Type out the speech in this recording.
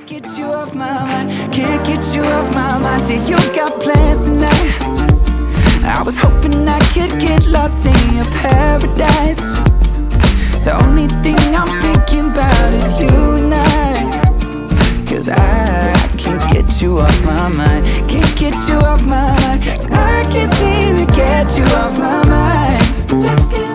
get you off my mind, can't get you off my mind. Till you got plans tonight. I was hoping I could get lost in your paradise. The only thing I'm thinking about is you and I. 'Cause I can't get you off my mind, can't get you off my mind. I can't seem to get you off my mind. Let's get